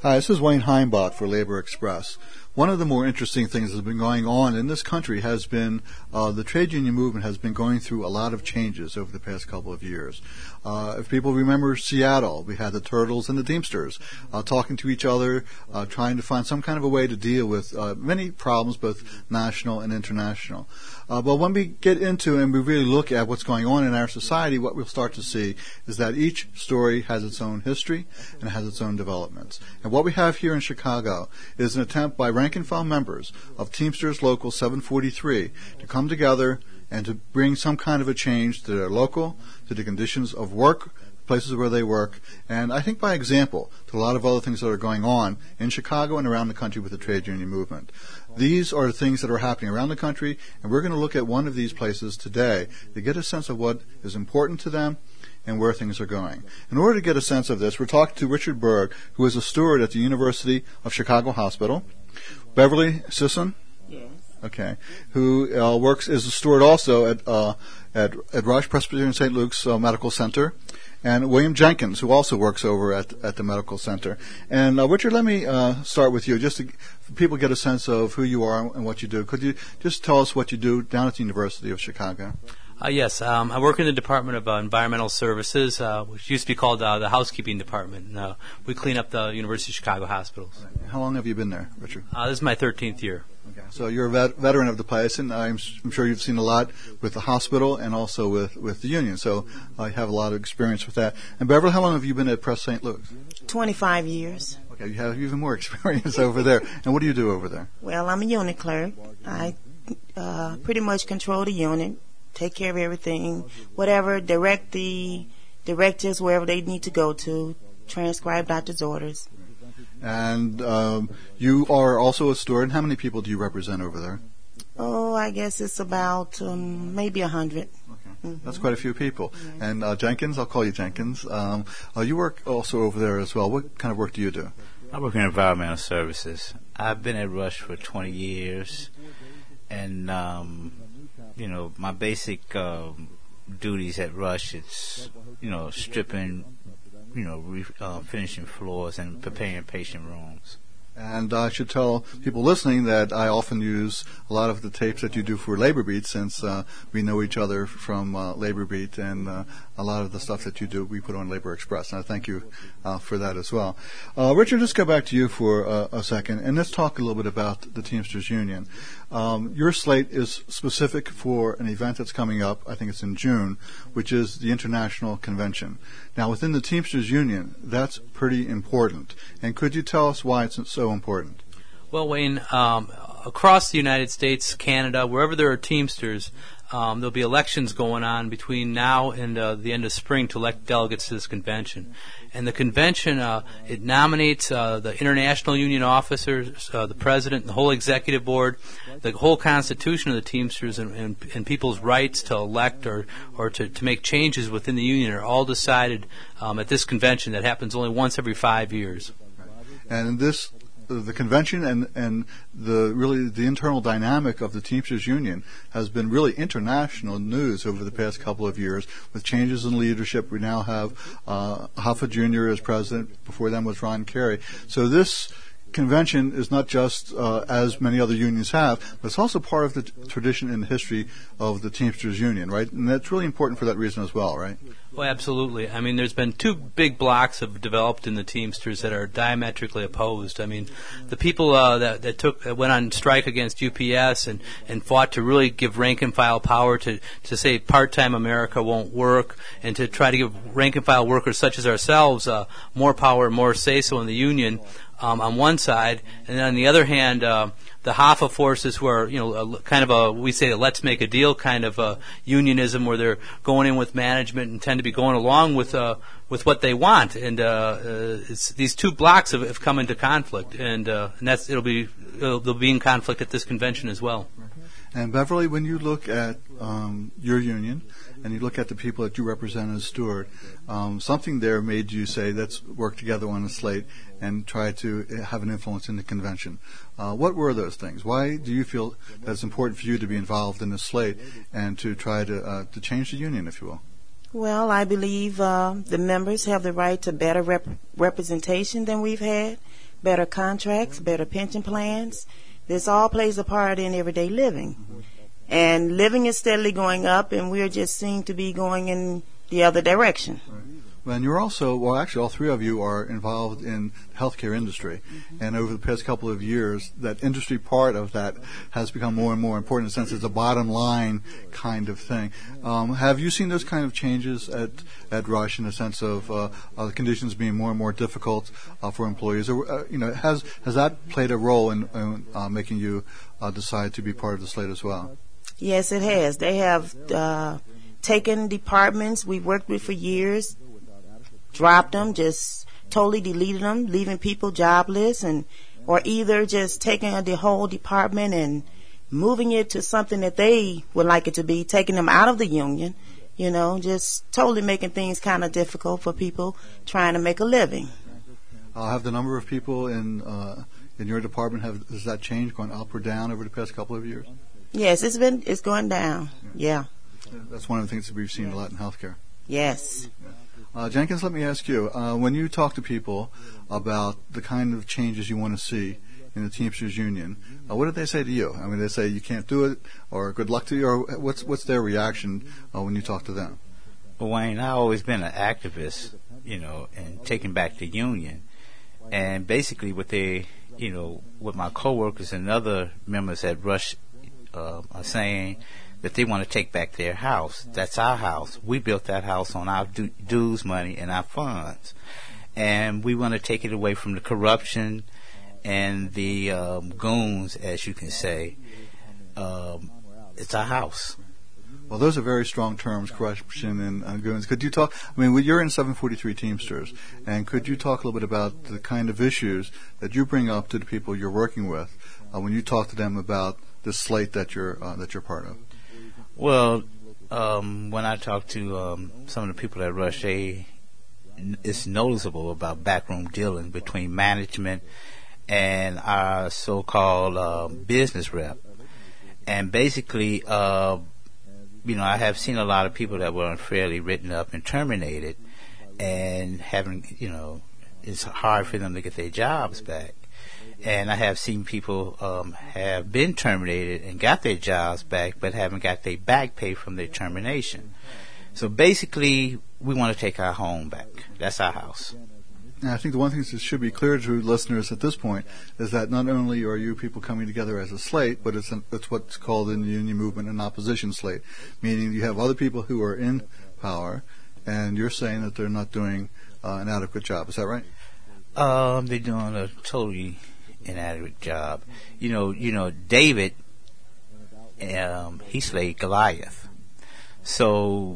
Hi, this is Wayne Heimbach for Labor Express. One of the more interesting things that has been going on in this country has been the trade union movement has been going through a lot of changes over the past couple of years. If people remember Seattle, we had the Turtles and the Teamsters talking to each other, trying to find some kind of a way to deal with many problems, both national and international. But when we get into and we really look at what's going on in our society, what we'll start to see is that each story has its own history and has its own developments. And what we have here in Chicago is an attempt by rank-and-file members of Teamsters Local 743 to come together and to bring some kind of a change to their local, to the conditions of work, places where they work, and I think by example to a lot of other things that are going on in Chicago and around the country with the trade union movement. These are the things that are happening around the country, and we're going to look at one of these places today to get a sense of what is important to them and where things are going. In order to get a sense of this, we're talking to Richard Berg, who is a steward at the University of Chicago Hospital, Beverly Sisson, okay, who works as a steward also at Rush Presbyterian St. Luke's Medical Center, and William Jenkins, who also works over at the medical center. And Richard, let me start with you, just to people get a sense of who you are and what you do. Could you just tell us what you do down at the University of Chicago? Yes, I work in the Department of Environmental Services, which used to be called the Housekeeping Department. We clean up the University of Chicago hospitals. How long have you been there, Richard? This is my 13th year. Okay. So you're a veteran of the place, and I'm sure you've seen a lot with the hospital and also with the union. So I have a lot of experience with that. And Beverly, how long have you been at Press St. Luke's? 25 years. Okay, you have even more experience over there. And what do you do over there? Well, I'm a unit clerk. I pretty much control the unit, take care of everything, whatever, direct the directors wherever they need to go to, transcribe doctor's orders. And you are also a steward. And how many people do you represent over there? Oh, I guess it's about maybe 100. Okay. Mm-hmm. That's quite a few people. Yeah. And Jenkins, I'll call you Jenkins. You work also over there as well. What kind of work do you do? I work in environmental services. I've been at Rush for 20 years. And, my basic duties at Rush is, stripping, finishing floors and preparing patient rooms. And I should tell people listening that I often use a lot of the tapes that you do for Labor Beat, since we know each other from Labor Beat, and a lot of the stuff that you do we put on Labor Express. And I thank you for that as well. Richard, let's go back to you for a second, and let's talk a little bit about the Teamsters Union. Your slate is specific for an event that's coming up, I think it's in June, which is the International Convention. Now, within the Teamsters Union, that's pretty important. And could you tell us why it's so important? Well, Wayne, across the United States, Canada, wherever there are Teamsters, there'll be elections going on between now and the end of spring to elect delegates to this convention. And the convention, it nominates the international union officers, the president, the whole executive board, the whole constitution of the Teamsters, and people's rights to elect or to make changes within the union are all decided at this convention that happens only once every 5 years. And the convention and the internal dynamic of the Teamsters Union has been really international news over the past couple of years with changes in leadership. We now have Hoffa Jr. as president. Before them was Ron Carey. So this convention is not just as many other unions have, but it's also part of the tradition and history of the Teamsters Union, right? And that's really important for that reason as well, right? Well, absolutely. I mean, there's been two big blocks have developed in the Teamsters that are diametrically opposed. I mean, the people that went on strike against UPS and fought to really give rank and file power to say part-time America won't work, and to try to give rank and file workers such as ourselves more power and more say-so in the union. On one side, and then on the other hand, the Hoffa forces, who are kind of we say let's make a deal kind of unionism, where they're going in with management and tend to be going along with what they want, and these two blocks have come into conflict, and they'll be in conflict at this convention as well. And Beverly, when you look at your union and you look at the people that you represent as steward, something there made you say, let's work together on a slate and try to have an influence in the convention. What were those things? Why do you feel that it's important for you to be involved in the slate and to try to change the union, if you will? Well, I believe the members have the right to better representation than we've had. better contracts, better pension plans. This all plays a part in everyday living. And living is steadily going up, and we're just seem to be going in the other direction. And you're also, well, actually, all three of you are involved in the healthcare industry. And over the past couple of years, that industry part of that has become more and more important in the sense it's a bottom line kind of thing. Have you seen those kind of changes at Rush in the sense of the conditions being more and more difficult for employees? Or, has that played a role in making you decide to be part of the slate as well? Yes, it has. They have taken departments we worked with for years, dropped them, just totally deleted them, leaving people jobless, or either just taking the whole department and moving it to something that they would like it to be, taking them out of the union, just totally making things kind of difficult for people trying to make a living. Have the number of people in your department, has that changed, gone up or down over the past couple of years? Yes, it's going down. Yeah. That's one of the things that we've seen a lot in healthcare. Yes. Jenkins, let me ask you, when you talk to people about the kind of changes you want to see in the Teamsters Union, what do they say to you? I mean, they say you can't do it, or good luck to you, or what's their reaction when you talk to them? Well, Wayne, I've always been an activist, and taking back the union. And basically what what my coworkers and other members at Rush are saying, that they want to take back their house. That's our house. We built that house on our dues money and our funds. And we want to take it away from the corruption and the goons, as you can say. It's our house. Well, those are very strong terms, corruption and goons. Could you talk, you're in 743 Teamsters, and could you talk a little bit about the kind of issues that you bring up to the people you're working with when you talk to them about the slate that you're part of? Well, when I talk to some of the people at Rush, it's noticeable about backroom dealing between management and our so-called business rep. And basically, I have seen a lot of people that were unfairly written up and terminated, and it's hard for them to get their jobs back. And I have seen people have been terminated and got their jobs back, but haven't got their back pay from their termination. So basically, we want to take our home back. That's our house. And I think the one thing that should be clear to listeners at this point is that not only are you people coming together as a slate, but it's what's called in the union movement an opposition slate, meaning you have other people who are in power, and you're saying that they're not doing an adequate job. Is that right? They're doing a totally inadequate job. David, he slayed Goliath. So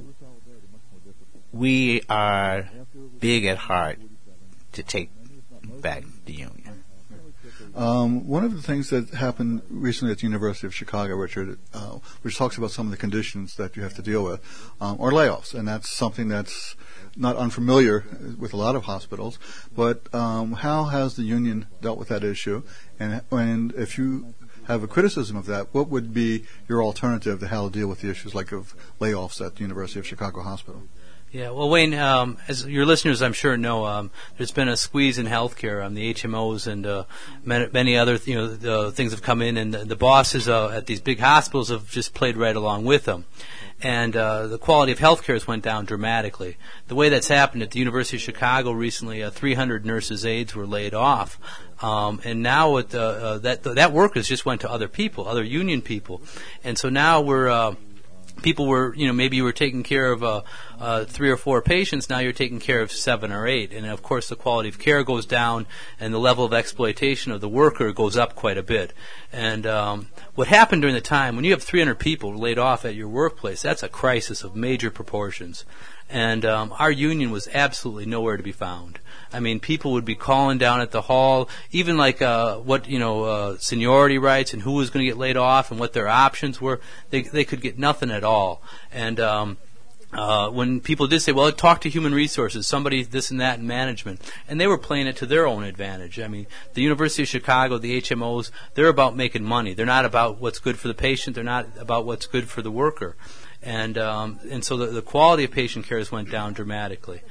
we are big at heart to take back the union. One of the things that happened recently at the University of Chicago, Richard, which talks about some of the conditions that you have to deal with, are layoffs, and that's something that's not unfamiliar with a lot of hospitals. But how has the union dealt with that issue? And if you have a criticism of that, what would be your alternative to how to deal with the issues like of layoffs at the University of Chicago Hospital? Yeah, well, Wayne, as your listeners I'm sure know, there's been a squeeze in healthcare. The HMOs and many other things have come in, and the bosses at these big hospitals have just played right along with them. And the quality of healthcare has went down dramatically. The way that's happened at the University of Chicago recently, 300 nurses' aides were laid off. And now with that work has just went to other people, other union people. And so now people were, maybe you were taking care of 3 or 4 patients. Now you're taking care of 7 or 8, and of course the quality of care goes down, and the level of exploitation of the worker goes up quite a bit. And what happened during the time when you have 300 people laid off at your workplace, that's a crisis of major proportions. And our union was absolutely nowhere to be found. People would be calling down at the hall, even like seniority rights and who was going to get laid off and what their options were. They could get nothing at all. And when people did say, well, talk to human resources, somebody this and that in management, and they were playing it to their own advantage. The University of Chicago, the HMOs, they're about making money. They're not about what's good for the patient. They're not about what's good for the worker. And so the quality of patient care has went down dramatically.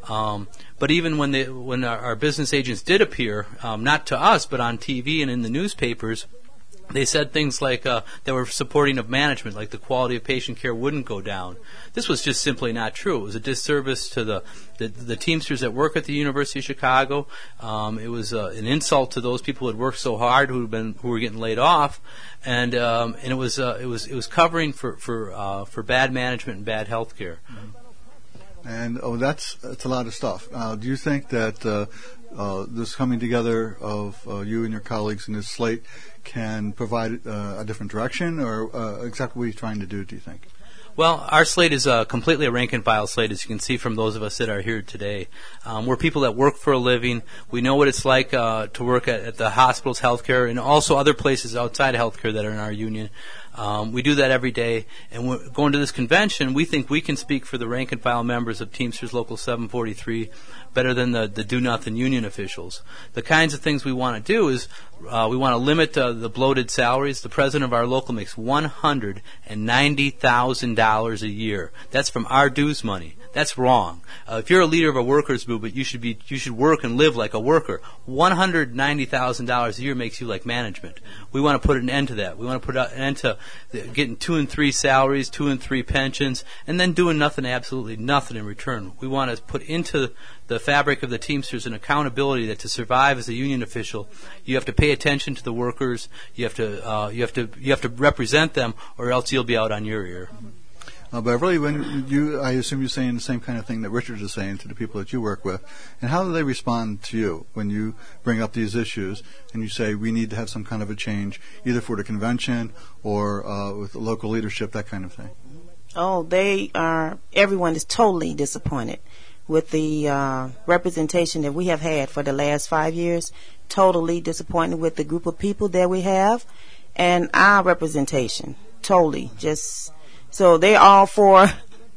But even when our business agents did appear, not to us, but on TV and in the newspapers, they said things like they were supporting of management, like the quality of patient care wouldn't go down. This was just simply not true. It was a disservice to the Teamsters that work at the University of Chicago. It was an insult to those people who had worked so hard, who were getting laid off, and it was covering for bad management and bad health care. And that's a lot of stuff. Do you think that this coming together of you and your colleagues in this slate can provide a different direction, or exactly what are you trying to do, do you think? Well, our slate is completely a rank-and-file slate, as you can see from those of us that are here today. We're people that work for a living. We know what it's like to work at the hospitals, healthcare, and also other places outside of healthcare that are in our union. We do that every day, and we're going to this convention. We think we can speak for the rank-and-file members of Teamsters Local 743 better than the do-nothing union officials. The kinds of things we want to do is we want to limit the bloated salaries. The president of our local makes $190,000 a year. That's from our dues money. That's wrong. If you're a leader of a workers' movement, you should work and live like a worker. $190,000 a year makes you like management. We want to put an end to that. We want to put an end to getting 2 and 3 salaries, 2 and 3 pensions, and then doing nothing, absolutely nothing in return. We want to put into the fabric of the Teamsters an accountability that to survive as a union official, you have to pay attention to the workers. You have to represent them, or else you'll be out on your ear. Beverly, I assume you're saying the same kind of thing that Richard is saying to the people that you work with. And how do they respond to you when you bring up these issues and you say we need to have some kind of a change, either for the convention or with the local leadership, that kind of thing? Oh, everyone is totally disappointed with the representation that we have had for the last 5 years. Totally disappointed with the group of people that we have and our representation. Totally. So they're all for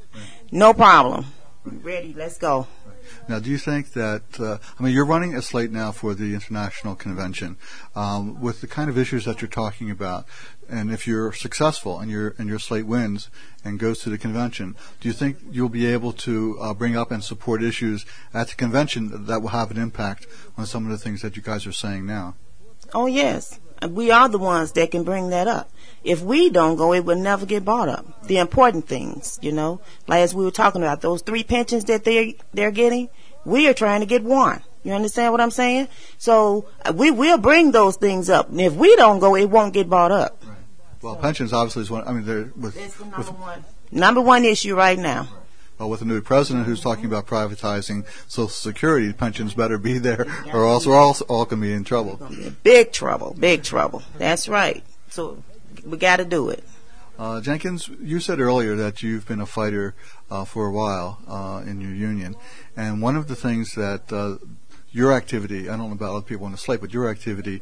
no problem. Ready, let's go. Now, do you think that, you're running a slate now for the International Convention with the kind of issues that you're talking about, and if you're successful and your slate wins and goes to the convention, do you think you'll be able to bring up and support issues at the convention that will have an impact on some of the things that you guys are saying now? Oh, yes. We are the ones that can bring that up. If we don't go, it will never get brought up. The important things, like as we were talking about, those 3 pensions that they're getting, we are trying to get 1. You understand what I'm saying? So we will bring those things up. And if we don't go, it won't get brought up. Right. Well, pensions obviously is one. It's the number one issue right now. Well, with a new president who's talking about privatizing Social Security, pensions better be there, or else we're all going to be in trouble. Big trouble. That's right. So we got to do it. Jenkins, you said earlier that you've been a fighter for a while in your union, and one of the things that your activity, I don't know about other people on the slate, but your activity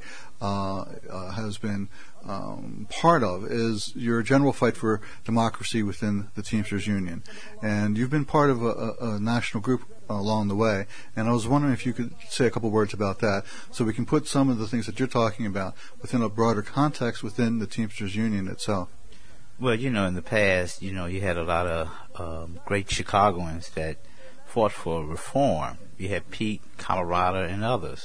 has been part of is your general fight for democracy within the Teamsters Union. And you've been part of a national group along the way. And I was wondering if you could say a couple words about that so we can put some of the things that you're talking about within a broader context within the Teamsters Union itself. Well, in the past, you had a lot of great Chicagoans that fought for reform. You had Pete, Colorado, and others.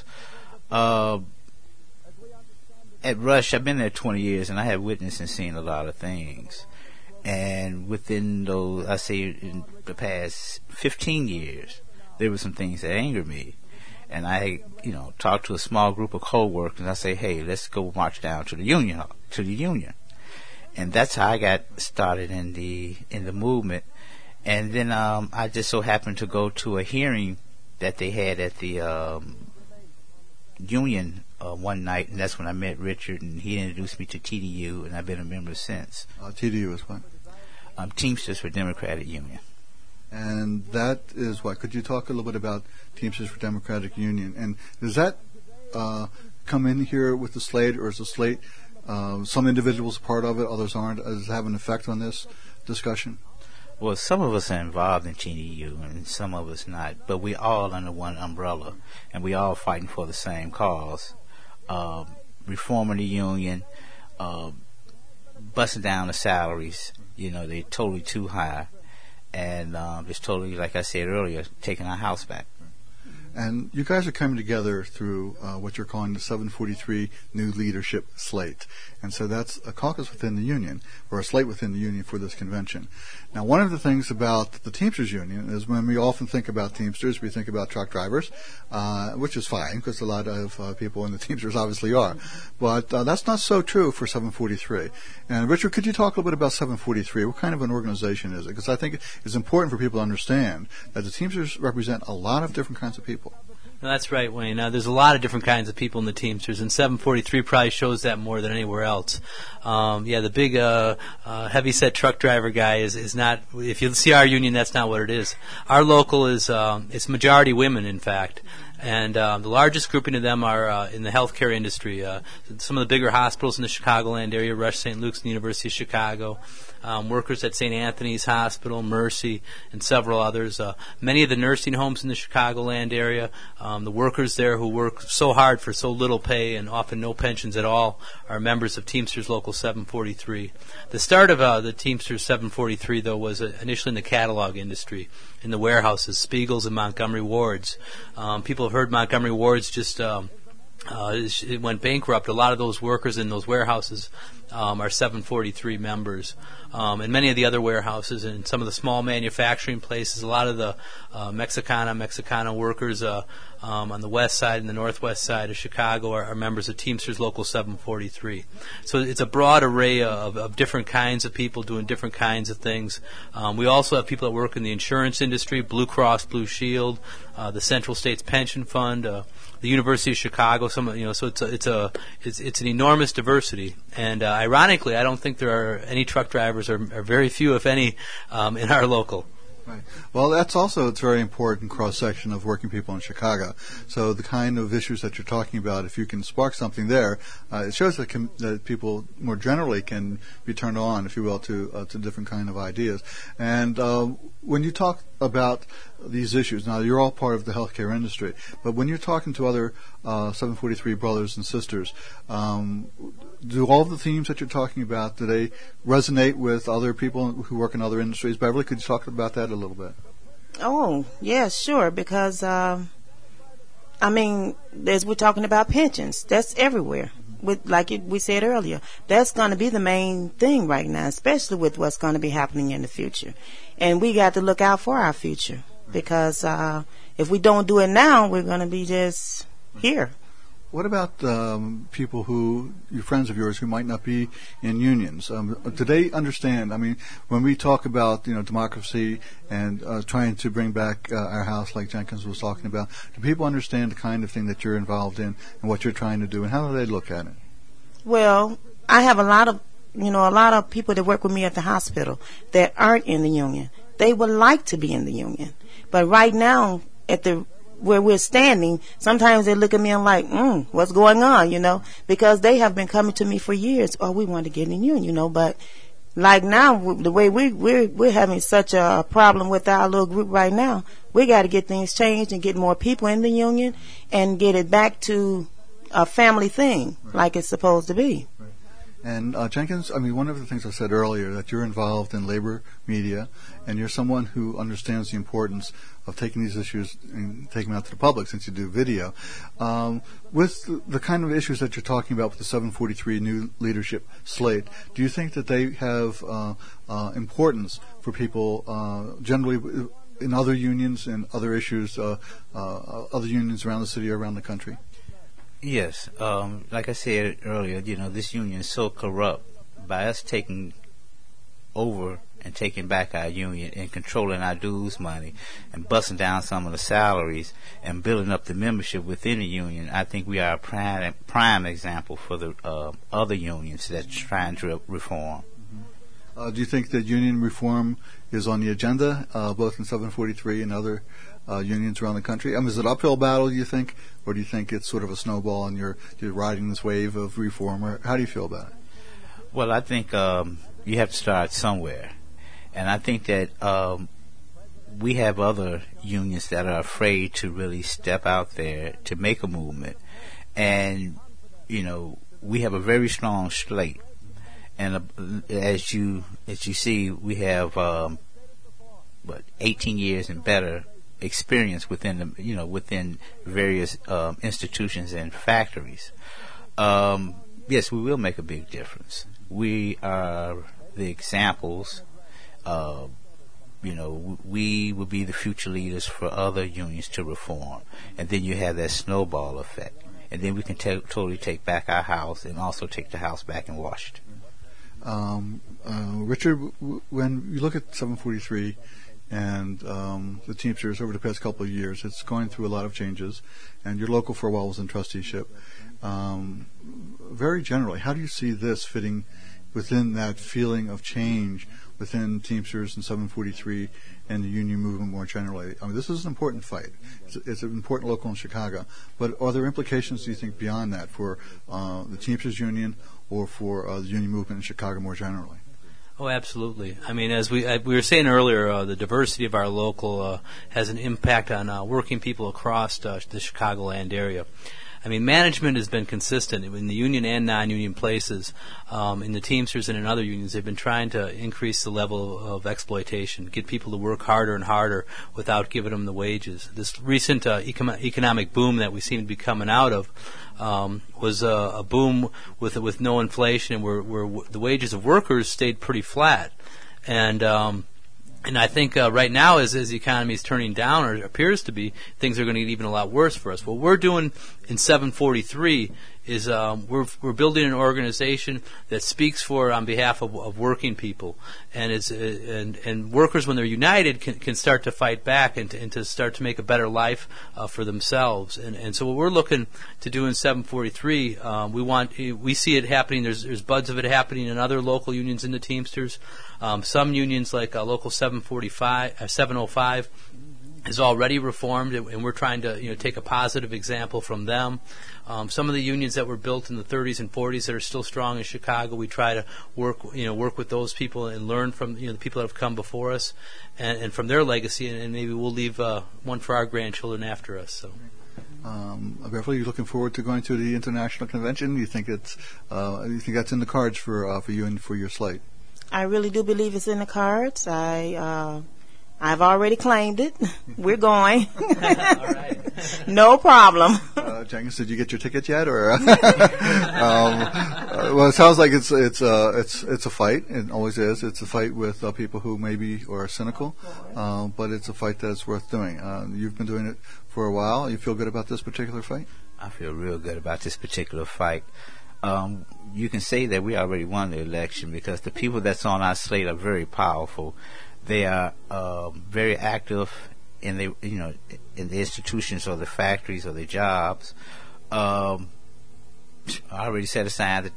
At Rush, I've been there 20 years, and I have witnessed and seen a lot of things. And within those, I say in the past 15 years, there were some things that angered me. And I, talked to a small group of co-workers, and I say, hey, let's go march down to the union. And that's how I got started in the movement. And then I just so happened to go to a hearing that they had at the union one night, and that's when I met Richard, and he introduced me to TDU, and I've been a member since. TDU is what? Teamsters for Democratic Union. And that is what? Could you talk a little bit about Teamsters for Democratic Union? And does that come in here with the slate, or is the slate some individuals are part of it, others aren't? Does it have an effect on this discussion? Well, some of us are involved in TDU and some of us not, but we all under one umbrella, and we all fighting for the same cause. Reforming the union, busting down the salaries, they're totally too high, and it's totally, like I said earlier, taking our house back. And you guys are coming together through what you're calling the 743 New Leadership Slate. And so that's a caucus within the union, or a slate within the union for this convention. Now, one of the things about the Teamsters Union is when we often think about Teamsters, we think about truck drivers, which is fine, because a lot of people in the Teamsters obviously are. But that's not so true for 743. And Richard, could you talk a little bit about 743? What kind of an organization is it? Because I think it's important for people to understand that the Teamsters represent a lot of different kinds of people. No, that's right, Wayne. There's a lot of different kinds of people in the Teamsters, and 743 probably shows that more than anywhere else. The big heavy-set truck driver guy is not. If you see our union, that's not what it is. Our local is it's majority women, in fact. And the largest grouping of them are in the healthcare industry. Some of the bigger hospitals in the Chicagoland area, Rush St. Luke's and the University of Chicago, workers at St. Anthony's Hospital, Mercy, and several others. Many of the nursing homes in the Chicagoland area, the workers there who work so hard for so little pay and often no pensions at all are members of Teamsters Local 743. The start of the Teamsters 743, though, was initially in the catalog industry, in the warehouses, Spiegel's and Montgomery Ward's. People have heard Montgomery Ward's just it went bankrupt. A lot of those workers in those warehouses are 743 members. And many of the other warehouses and some of the small manufacturing places, a lot of the Mexicana workers on the west side and the northwest side of Chicago are members of Teamsters Local 743. So it's a broad array of different kinds of people doing different kinds of things. We also have people that work in the insurance industry, Blue Cross Blue Shield, the Central States Pension Fund, the University of Chicago. So it's an enormous diversity. And ironically, I don't think there are any truck drivers, or very few, if any, in our local. Right. Well, it's very important cross-section of working people in Chicago. So the kind of issues that you're talking about, if you can spark something there, it shows that people more generally can be turned on, if you will, to different kind of ideas. And when you talk about these issues, now you're all part of the healthcare industry, but when you're talking to other 743 brothers and sisters, do all of the themes that you're talking about, do they resonate with other people who work in other industries? Beverly, could you talk about that a little bit? Oh, yeah, sure, because, as we're talking about pensions, that's everywhere. We said earlier, that's going to be the main thing right now, especially with what's going to be happening in the future. And we got to look out for our future, because if we don't do it now, we're going to be just here. What about people friends of yours who might not be in unions? Do they understand? I mean, when we talk about democracy and trying to bring back our house, like Jenkins was talking about, do people understand the kind of thing that you're involved in and what you're trying to do, and how do they look at it? Well, I have a lot of people that work with me at the hospital that aren't in the union. They would like to be in the union, but right now where we're standing, sometimes they look at me and like, what's going on, because they have been coming to me for years. Oh, we want to get in the union, but like now, the way we're having such a problem with our little group right now, we got to get things changed and get more people in the union and get it back to a family thing, right, like it's supposed to be. Right. And Jenkins, one of the things I said earlier, that you're involved in labor media, and you're someone who understands the importance of taking these issues and taking them out to the public, since you do video. With the kind of issues that you're talking about with the 743 New Leadership Slate, do you think that they have importance for people generally in other unions and other issues, other unions around the city or around the country? Yes. Like I said earlier, this union is so corrupt. By us taking over and taking back our union and controlling our dues money and busting down some of the salaries and building up the membership within the union, I think we are a prime example for the other unions that's trying to reform. Mm-hmm. Do you think that union reform is on the agenda, both in 743 and other unions around the country? Is it an uphill battle, do you think, or do you think it's sort of a snowball and you're riding this wave of reform? Or how do you feel about it? Well, I think you have to start somewhere. And I think that we have other unions that are afraid to really step out there to make a movement. And, we have a very strong slate. And as you see, we have 18 years and better experience within within various institutions and factories. Yes, we will make a big difference. We are the examples. We will be the future leaders for other unions to reform, and then you have that snowball effect, and then we can totally take back our house and also take the house back in Washington. Richard, when you look at 743 and the Teamsters over the past couple of years, it's going through a lot of changes, and your local for a while was in trusteeship. Very generally, how do you see this fitting within that feeling of change within Teamsters and 743 and the union movement more generally? I mean, this is an important fight. It's an important local in Chicago. But are there implications, do you think, beyond that for the Teamsters Union or for the union movement in Chicago more generally? Oh, absolutely. I mean, as we were saying earlier, the diversity of our local has an impact on working people across the Chicagoland area. I mean, management has been consistent in the union and non-union places. In the Teamsters and in other unions, they've been trying to increase the level of exploitation, get people to work harder and harder without giving them the wages. This recent economic boom that we seem to be coming out of was a boom with no inflation, and where the wages of workers stayed pretty flat. And I think right now, as the economy is turning down, or appears to be, things are going to get even a lot worse for us. What we're doing in 743 is we're building an organization that speaks on behalf of working people, and workers, when they're united, can start to fight back and to start to make a better life for themselves. And so what we're looking to do in 743, we see it happening. There's buds of it happening in other local unions in the Teamsters. Some unions, like local 705 is already reformed, and we're trying to take a positive example from them. Some of the unions that were built in the 30s and 40s that are still strong in Chicago, we try to work with those people and learn from the people that have come before us, and from their legacy, and maybe we'll leave one for our grandchildren after us. So. Beverly, you looking forward to going to the international convention? You think that's in the cards for you and for your slate? I really do believe it's in the cards. I've already claimed it. We're going. All right. No problem. Jenkins, did you get your ticket yet? Or well, it sounds like it's a fight. It always is. It's a fight with people who maybe are cynical, but it's a fight that's worth doing. You've been doing it for a while. You feel good about this particular fight? I feel real good about this particular fight. You can say that we already won the election because the people that's on our slate are very powerful. They are very active in the institutions or the factories or the jobs. Already set aside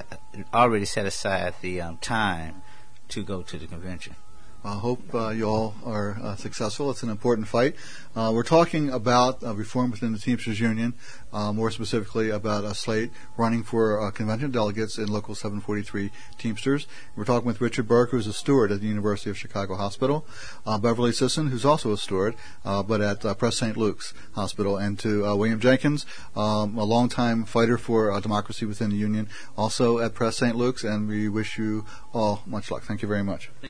the time to go to the convention. I hope you all are successful. It's an important fight. We're talking about reform within the Teamsters Union, more specifically about a slate running for convention delegates in Local 743 Teamsters. We're talking with Richard Burke, who's a steward at the University of Chicago Hospital, Beverly Sisson, who's also a steward, but at Press St. Luke's Hospital, and to William Jenkins, a longtime fighter for democracy within the union, also at Press St. Luke's, and we wish you all much luck. Thank you very much.